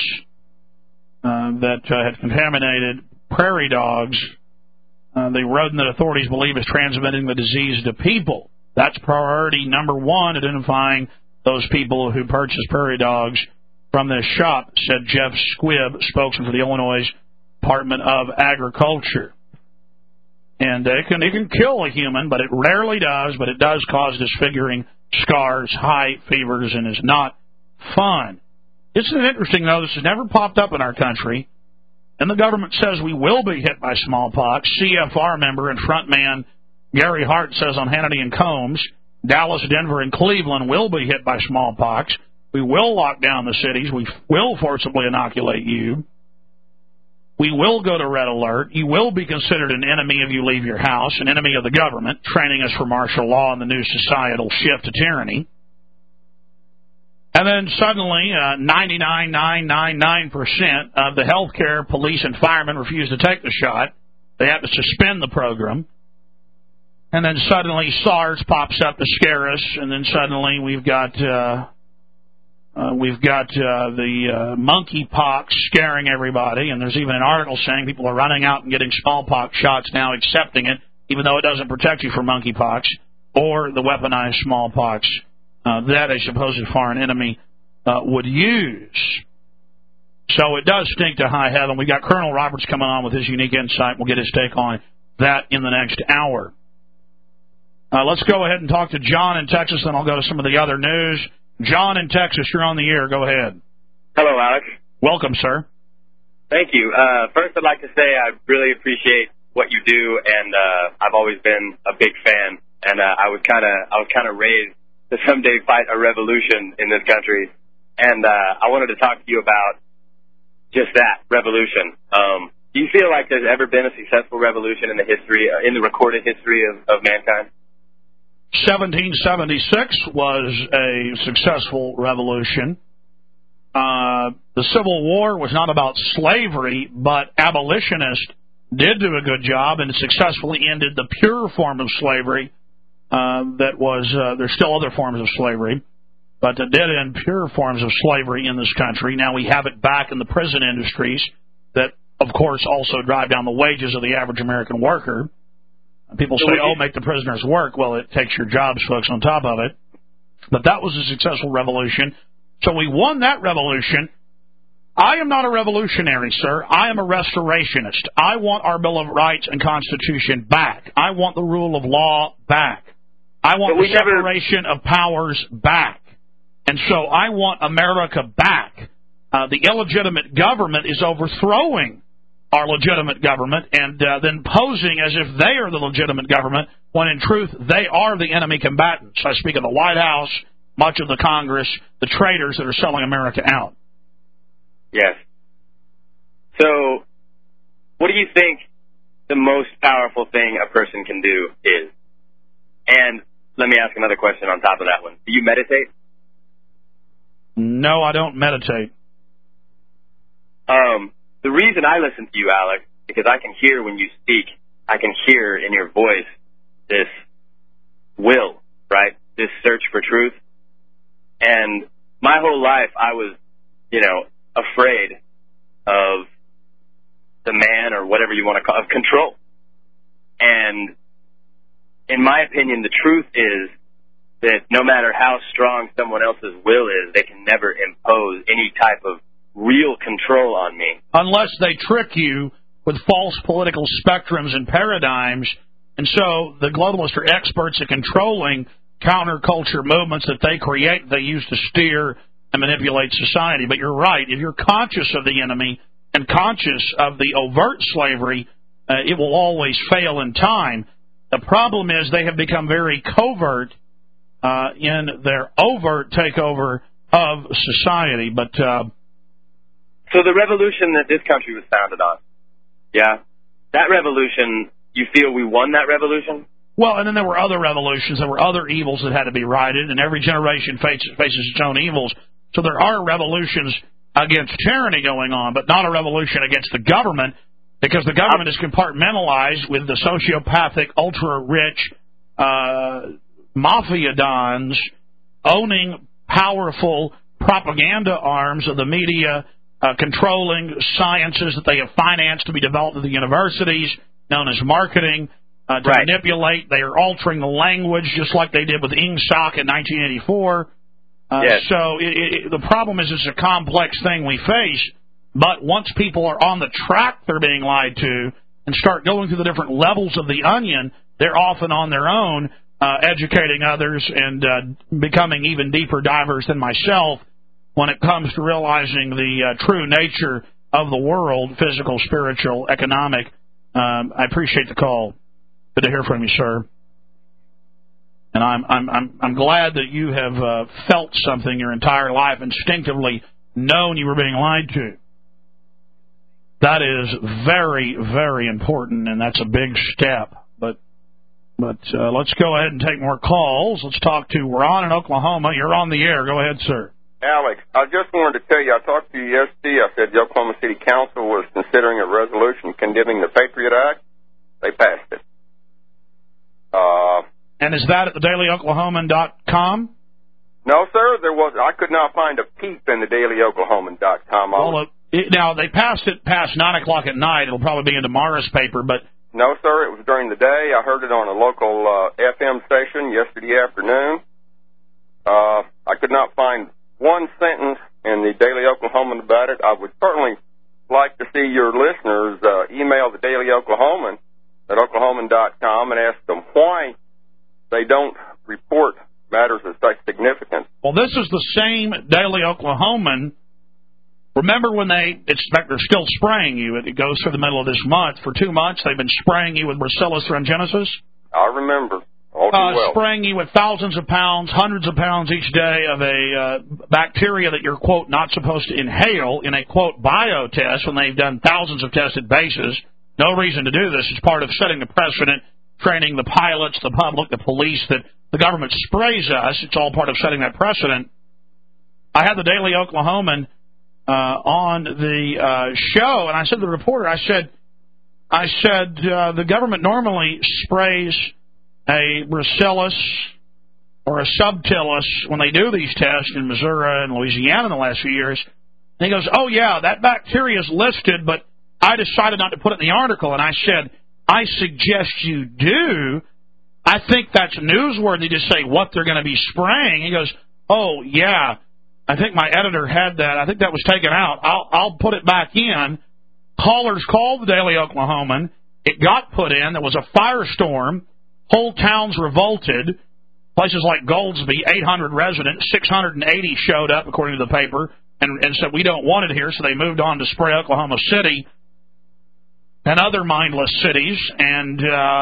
[SPEAKER 1] that had contaminated prairie dogs. The rodent that authorities believe is transmitting the disease to people. That's priority number 1, identifying those people who purchase prairie dogs from this shop, said Jeff Squibb, spokesman for the Illinois Department of Agriculture. And it can kill a human, but it rarely does, but it does cause disfiguring scars, high fevers, and is not fun. Isn't it interesting, though, this has never popped up in our country, and the government says we will be hit by smallpox. CFR member and frontman Gary Hart says on Hannity and Combs, Dallas, Denver, and Cleveland will be hit by smallpox. We will lock down the cities. We will forcibly inoculate you. We will go to red alert. You will be considered an enemy if you leave your house, an enemy of the government, training us for martial law and the new societal shift to tyranny. And then suddenly, 99.999% of the healthcare, police, and firemen refuse to take the shot. They have to suspend the program. And then suddenly SARS pops up to scare us, and then suddenly we've got the monkeypox scaring everybody, and there's even an article saying people are running out and getting smallpox shots now, accepting it, even though it doesn't protect you from monkeypox or the weaponized smallpox that a supposed foreign enemy would use. So it does stink to high heaven. We've got Colonel Roberts coming on with his unique insight. We'll get his take on that in the next hour. Let's go ahead and talk to John in Texas, then I'll go to some of the other news. John in Texas, you're on the air. Go ahead.
[SPEAKER 12] Hello, Alex.
[SPEAKER 1] Welcome, sir.
[SPEAKER 12] Thank you. First, I'd like to say I really appreciate what you do, and I've always been a big fan. And I was kind of raised to someday fight a revolution in this country. And I wanted to talk to you about just that revolution. Do you feel like there's ever been a successful revolution in the history, in the recorded history of mankind?
[SPEAKER 1] 1776 was a successful revolution. The Civil War was not about slavery, but abolitionists did do a good job and successfully ended the pure form of slavery. There's still other forms of slavery, but it did end pure forms of slavery in this country. Now we have it back in the prison industries that, of course, also drive down the wages of the average American worker. People say, make the prisoners work. Well, it takes your jobs, folks, on top of it. But that was a successful revolution. So we won that revolution. I am not a revolutionary, sir. I am a restorationist. I want our Bill of Rights and Constitution back. I want the rule of law back. I want the separation of powers back. And so I want America back. The illegitimate government is overthrowing our legitimate government and then posing as if they are the legitimate government when in truth they are the enemy combatants. I speak of the White House, much of the Congress, the traitors that are selling America out.
[SPEAKER 12] Yes. So what do you think the most powerful thing a person can do is? And let me ask another question on top of that one. Do you meditate?
[SPEAKER 1] No, I don't meditate.
[SPEAKER 12] The reason I listen to you, Alex, because I can hear when you speak, I can hear in your voice this will, right? This search for truth. And my whole life I was, afraid of the man or whatever you want to call it, of control. And in my opinion, the truth is that no matter how strong someone else's will is, they can never impose any type of real control on me.
[SPEAKER 1] Unless they trick you with false political spectrums and paradigms. And so the globalists are experts at controlling counterculture movements that they create, they use to steer and manipulate society. But you're right. If you're conscious of the enemy and conscious of the overt slavery, it will always fail in time. The problem is they have become very covert in their overt takeover of society. But
[SPEAKER 12] so the revolution that this country was founded on, that revolution, you feel we won that revolution?
[SPEAKER 1] Well, and then there were other revolutions. There were other evils that had to be righted, and every generation faces its own evils. So there are revolutions against tyranny going on, but not a revolution against the government, because the government is compartmentalized with the sociopathic, ultra-rich mafia dons owning powerful propaganda arms of the media, controlling sciences that they have financed to be developed at the universities, known as marketing, to manipulate. They are altering the language, just like they did with Ingsoc in 1984. So the problem is it's a complex thing we face, but once people are on the track they're being lied to and start going through the different levels of the onion, they're often on their own, educating others and becoming even deeper divers than myself when it comes to realizing the true nature of the world, physical, spiritual, economic. I appreciate the call. Good to hear from you, sir. And I'm glad that you have felt something your entire life, instinctively known you were being lied to. That is very, very important, and that's a big step. But let's go ahead and take more calls. Let's talk to Ron in Oklahoma. You're on the air. Go ahead, sir.
[SPEAKER 13] Alex, I just wanted to tell you, I talked to you yesterday. I said the Oklahoma City Council was considering a resolution condemning the Patriot Act. They passed it.
[SPEAKER 1] And is that at thedailyoklahoman.com?
[SPEAKER 13] No, sir. There was. I could not find a peep in thedailyoklahoman.com.
[SPEAKER 1] Well, now, they passed it past 9 o'clock at night. It'll probably be in tomorrow's paper, but...
[SPEAKER 13] No, sir. It was during the day. I heard it on a local FM station yesterday afternoon. I could not find one sentence in the Daily Oklahoman about it. I would certainly like to see your listeners email the Daily Oklahoman at oklahoman.com and ask them why they don't report matters of such significance.
[SPEAKER 1] Well, this is the same Daily Oklahoman. Remember when they're still spraying you? It goes through the middle of this month. For 2 months, they've been spraying you with Bacillus thuringiensis.
[SPEAKER 13] I remember. All too well.
[SPEAKER 1] Spraying you with thousands of pounds, hundreds of pounds each day of a bacteria that you're, quote, not supposed to inhale in a, quote, biotest when they've done thousands of tested bases. No reason to do this. It's part of setting the precedent, training the pilots, the public, the police, that the government sprays us. It's all part of setting that precedent. I had the Daily Oklahoman on the show, and I said to the reporter, I said the government normally sprays a Bacillus or a subtilis when they do these tests in Missouri and Louisiana in the last few years. And he goes, oh, yeah, that bacteria is listed, but I decided not to put it in the article. And I said, I suggest you do. I think that's newsworthy to say what they're going to be spraying. He goes, oh, yeah, I think my editor had that. I think that was taken out. I'll put it back in. Callers called the Daily Oklahoman. It got put in. There was a firestorm. Whole towns revolted. Places like Goldsby, 800 residents, 680 showed up, according to the paper, and said, we don't want it here, so they moved on to spray Oklahoma City and other mindless cities. And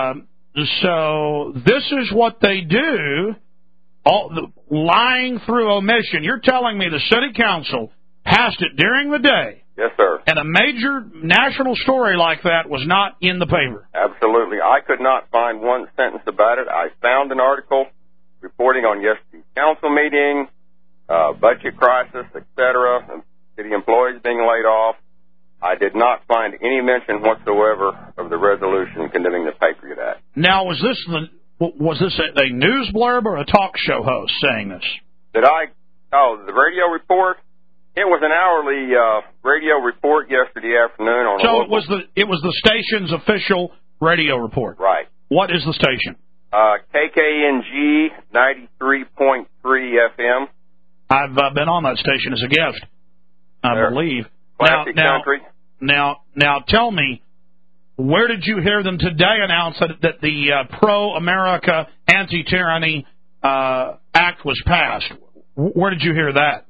[SPEAKER 1] so this is what they do, lying through omission. You're telling me the city council passed it during the day.
[SPEAKER 13] Yes, sir.
[SPEAKER 1] And a major national story like that was not in the paper.
[SPEAKER 13] Absolutely. I could not find one sentence about it. I found an article reporting on yesterday's council meeting, budget crisis, etc., city employees being laid off. I did not find any mention whatsoever of the resolution condemning the Patriot Act.
[SPEAKER 1] Now, was this a news blurb or a talk show host saying this?
[SPEAKER 13] The radio report? It was an hourly radio report yesterday afternoon on.
[SPEAKER 1] So it was the station's official radio report.
[SPEAKER 13] Right.
[SPEAKER 1] What is the station?
[SPEAKER 13] KKNG 93.3 FM.
[SPEAKER 1] I've been on that station as a guest, I believe.
[SPEAKER 13] Classic country.
[SPEAKER 1] Now, tell me, where did you hear them today announce that the pro-America anti-tyranny act was passed? Where did you hear that?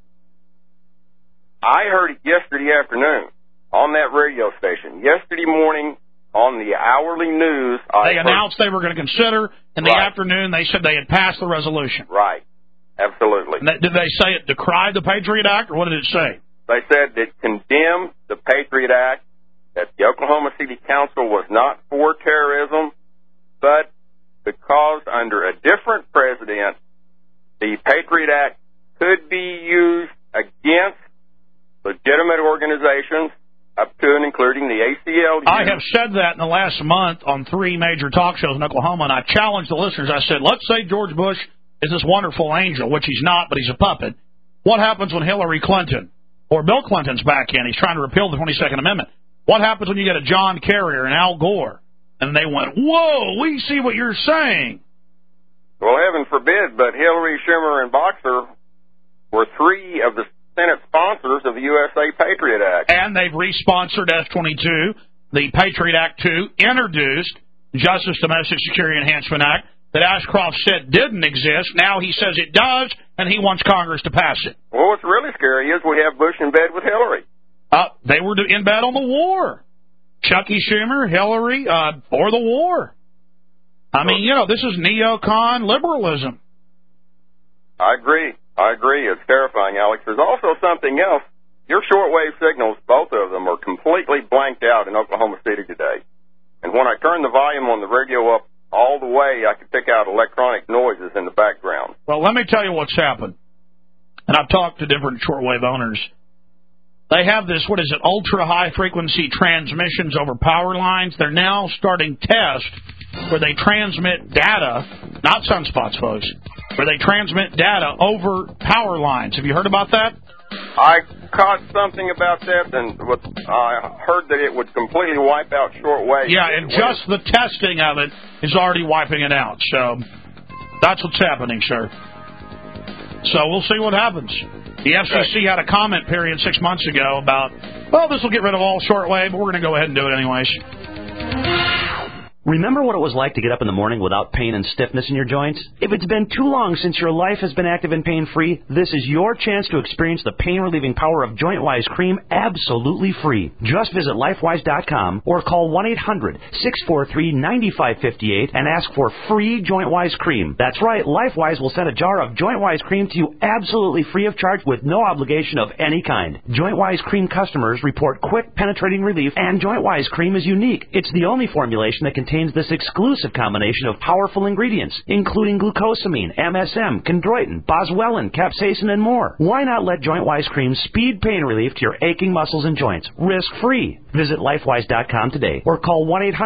[SPEAKER 13] I heard it yesterday afternoon on that radio station. Yesterday morning on the hourly news.
[SPEAKER 1] They announced they were going to consider. In the afternoon, they said they had passed the resolution.
[SPEAKER 13] Right. Absolutely.
[SPEAKER 1] Did they say it decried the Patriot Act, or what did it say?
[SPEAKER 13] They said it condemned the Patriot Act, that the Oklahoma City Council was not for terrorism, but because under a different president, the Patriot Act could be used against legitimate organizations, up to and including the ACLU.
[SPEAKER 1] I have said that in the last month on 3 major talk shows in Oklahoma, and I challenged the listeners. I said, let's say George Bush is this wonderful angel, which he's not, but he's a puppet. What happens when Hillary Clinton or Bill Clinton's back in? He's trying to repeal the 22nd Amendment. What happens when you get a John Kerry or an Al Gore? And they went, whoa, we see what you're saying.
[SPEAKER 13] Well, heaven forbid, but Hillary, Schumer, and Boxer were 3 of the Senate sponsors of the USA Patriot Act.
[SPEAKER 1] And they've re-sponsored S-22, the Patriot Act 2, introduced Justice Domestic Security Enhancement Act that Ashcroft said didn't exist. Now he says it does, and he wants Congress to pass it.
[SPEAKER 13] Well, what's really scary is we have Bush in bed with Hillary.
[SPEAKER 1] They were in bed on the war. Chucky Schumer, Hillary, for the war. I mean, this is neocon liberalism.
[SPEAKER 13] I agree. It's terrifying, Alex. There's also something else. Your shortwave signals, both of them, are completely blanked out in Oklahoma City today. And when I turn the volume on the radio up all the way, I could pick out electronic noises in the background.
[SPEAKER 1] Well, let me tell you what's happened. And I've talked to different shortwave owners. They have this, ultra-high frequency transmissions over power lines. They're now starting tests where they transmit data, not sunspots, folks, where they transmit data over power lines. Have you heard about that?
[SPEAKER 13] I caught something about that, and I heard that it would completely wipe out shortwave.
[SPEAKER 1] Yeah, and just the testing of it is already wiping it out. So that's what's happening, sir. So we'll see what happens. The FCC had a comment period 6 months ago about, this will get rid of all shortwave, but we're going to go ahead and do it anyways.
[SPEAKER 9] Remember what it was like to get up in the morning without pain and stiffness in your joints? If it's been too long since your life has been active and pain-free, this is your chance to experience the pain-relieving power of JointWise Cream absolutely free. Just visit LifeWise.com or call 1-800-643-9558 and ask for free JointWise Cream. That's right, LifeWise will send a jar of JointWise Cream to you absolutely free of charge with no obligation of any kind. JointWise Cream customers report quick, penetrating relief, and JointWise Cream is unique. It's the only formulation that contains this exclusive combination of powerful ingredients, including glucosamine, MSM, chondroitin, boswellia, capsaicin, and more. Why not let JointWise Cream speed pain relief to your aching muscles and joints, risk-free? Visit LifeWise.com today or call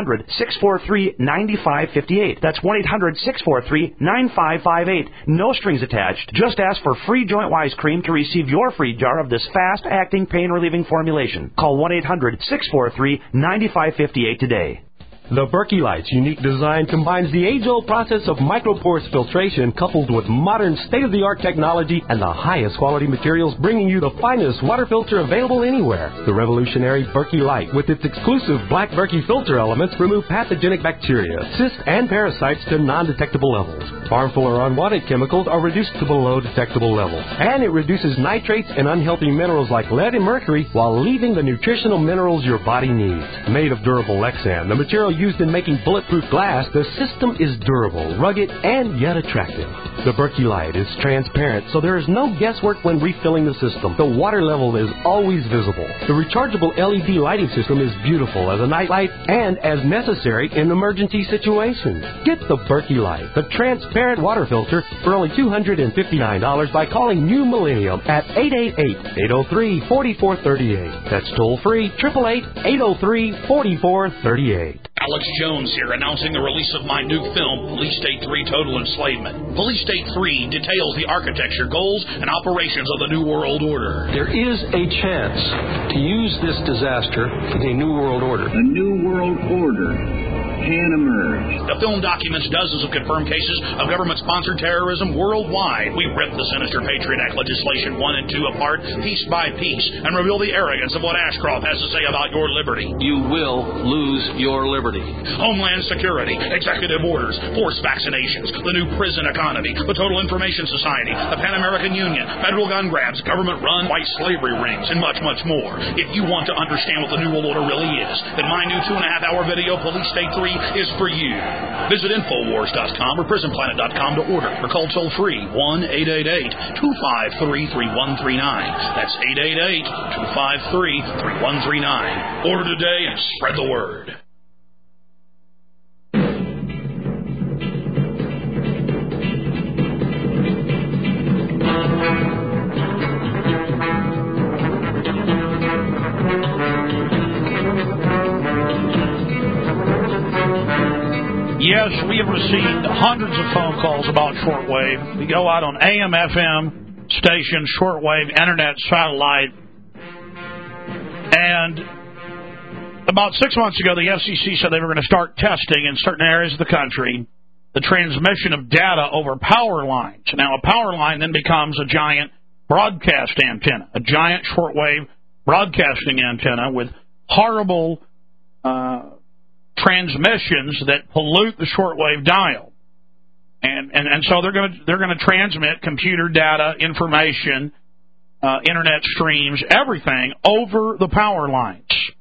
[SPEAKER 9] 1-800-643-9558. That's 1-800-643-9558. No strings attached. Just ask for free JointWise Cream to receive your free jar of this fast-acting pain-relieving formulation. Call 1-800-643-9558 today.
[SPEAKER 5] The Berkey Light's unique design combines the age-old process of microporous filtration coupled with modern state-of-the-art technology and the highest quality materials, bringing you the finest water filter available anywhere. The revolutionary Berkey Light, with its exclusive black Berkey filter elements, remove pathogenic bacteria, cysts, and parasites to non-detectable levels. Harmful or unwanted chemicals are reduced to below detectable levels. And it reduces nitrates and unhealthy minerals like lead and mercury while leaving the nutritional minerals your body needs. Made of durable Lexan, the material used in making bulletproof glass, the system is durable, rugged, and yet attractive. The Berkey Light is transparent, so there is no guesswork when refilling the system. The water level is always visible. The rechargeable LED lighting system is beautiful as a nightlight and as necessary in emergency situations. Get the Berkey Light, the transparent water filter, for only $259 by calling New Millennium at 888-803-4438. That's toll-free, 888-803-4438.
[SPEAKER 1] Alex Jones here, announcing the release of my new film, Police State 3 Total Enslavement. Police State 3 details the architecture, goals, and operations of the New World Order.
[SPEAKER 3] There is a chance to use this disaster for the New World Order.
[SPEAKER 4] The New World Order can emerge.
[SPEAKER 1] The film documents dozens of confirmed cases of government-sponsored terrorism worldwide. We rip the sinister Patriot Act legislation 1 and 2 apart, piece by piece, and reveal the arrogance of what Ashcroft has to say about your liberty.
[SPEAKER 3] You will lose your liberty.
[SPEAKER 1] Homeland Security, executive orders, forced vaccinations, the new prison economy, the Total Information Society, the Pan American Union, federal gun grabs, government-run white slavery rings, and much, much more. If you want to understand what the New World Order really is, then my new 2.5-hour video, Police State 3, is for you. Visit Infowars.com or PrisonPlanet.com to order or call toll-free 1-888-253-3139. That's 888-253-3139. Order today and spread the word. Yes, we have received hundreds of phone calls about shortwave. We go out on AM, FM stations, shortwave, internet, satellite. And about 6 months ago, the FCC said they were going to start testing in certain areas of the country the transmission of data over power lines. Now, a power line then becomes a giant broadcast antenna, a giant shortwave broadcasting antenna with horrible transmissions that pollute the shortwave dial, and so they're going to transmit computer data, information, internet streams, everything over the power lines,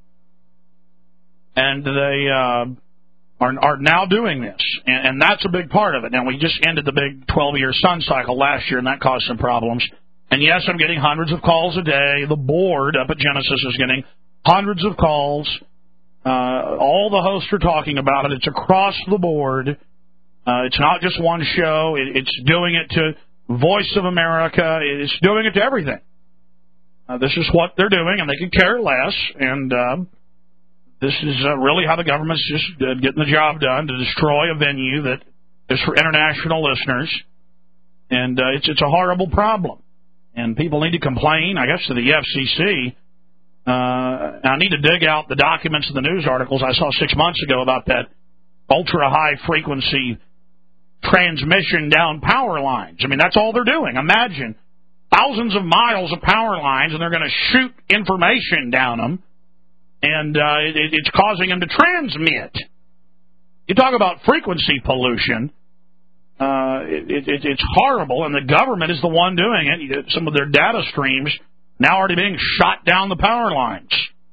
[SPEAKER 1] and they are now doing this, and that's a big part of it. Now we just ended the big 12-year sun cycle last year, and that caused some problems. And yes, I'm getting hundreds of calls a day. The board up at Genesis is getting hundreds of calls. All the hosts are talking about it. It's across the board. It's not just one show. It's doing it to Voice of America. It's doing it to everything. This is what they're doing, and they can care less. And this is really how the government's just getting the job done, to destroy a venue that is for international listeners. And it's a horrible problem. And people need to complain, I guess, to the FCC. I need to dig out the documents of the news articles I saw 6 months ago about that ultra-high frequency transmission down power lines. I mean, that's all they're doing. Imagine thousands of miles of power lines, and they're going to shoot information down them, and it's causing them to transmit. You talk about frequency pollution. It's horrible, and the government is the one doing it. Some of their data streams now already being shot down the power lines.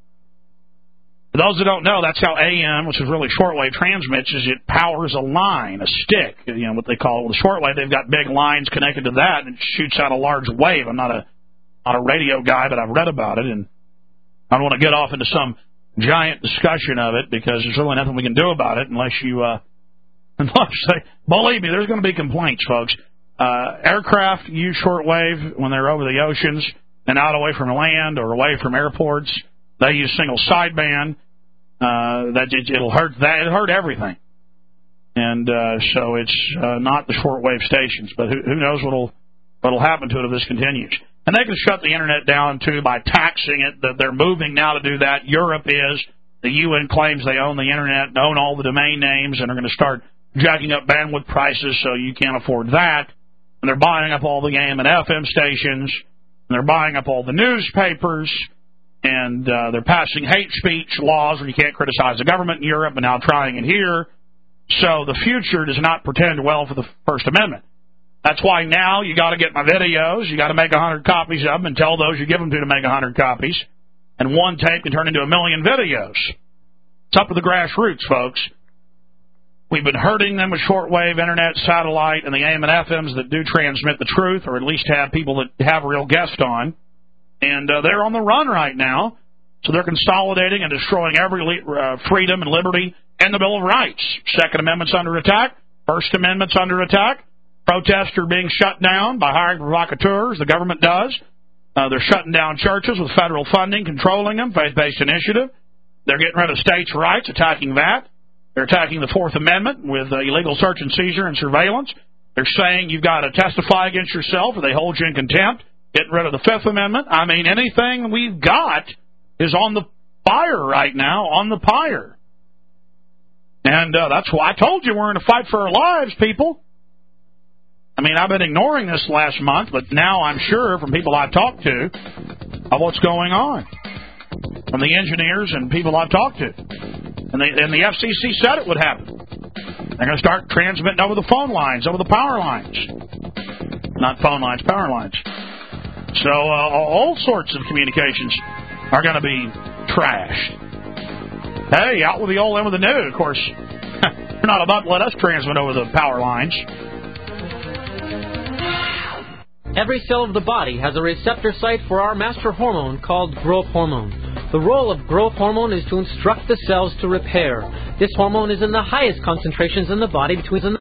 [SPEAKER 1] For those that don't know, that's how AM, which is really shortwave, transmits, is it powers a line, a stick, what they call it. With shortwave, they've got big lines connected to that, and it shoots out a large wave. I'm not a radio guy, but I've read about it, and I don't want to get off into some giant discussion of it, because there's really nothing we can do about it unless you believe me, there's going to be complaints, folks. Aircraft use shortwave when they're over the oceans and out away from land or away from airports. They use single sideband. It'll hurt that. It'll hurt everything. And so it's not the shortwave stations. But who knows what'll happen to it if this continues. And they can shut the internet down, too, by taxing it. They're moving now to do that. Europe is. The UN claims they own the internet and own all the domain names, and are going to start jacking up bandwidth prices so you can't afford that. And they're buying up all the AM and FM stations. And they're buying up all the newspapers, and they're passing hate speech laws where you can't criticize the government in Europe, and now trying it here. So the future does not portend well for the First Amendment. That's why now you got to get my videos. You got to make 100 copies of them and tell those you give them to make 100 copies. And one tape can turn into 1 million videos. It's up to the grassroots, folks. We've been hurting them with shortwave, internet, satellite, and the AM and FMs that do transmit the truth, or at least have people that have real guests on. And they're on the run right now, so they're consolidating and destroying every freedom and liberty and the Bill of Rights. Second Amendment's under attack. First Amendment's under attack. Protests are being shut down by hiring provocateurs. The government does. They're shutting down churches with federal funding, controlling them, faith-based initiative. They're getting rid of states' rights, attacking that. They're attacking the Fourth Amendment with illegal search and seizure and surveillance. They're saying you've got to testify against yourself or they hold you in contempt. Getting rid of the Fifth Amendment. I mean, anything we've got is on the fire right now, on the pyre. And that's why I told you we're in a fight for our lives, people. I mean, I've been ignoring this last month, but now I'm sure from people I've talked to of what's going on. From the engineers and people I've talked to. And the FCC said it would happen. They're going to start transmitting over the phone lines, over the power lines. Not phone lines, power lines. So all sorts of communications are going to be trashed. Hey, out with the old, in with the new. Of course, you're not about to let us transmit over the power lines.
[SPEAKER 14] Every cell of the body has a receptor site for our master hormone called growth hormone. The role of growth hormone is to instruct the cells to repair. This hormone is in the highest concentrations in the body between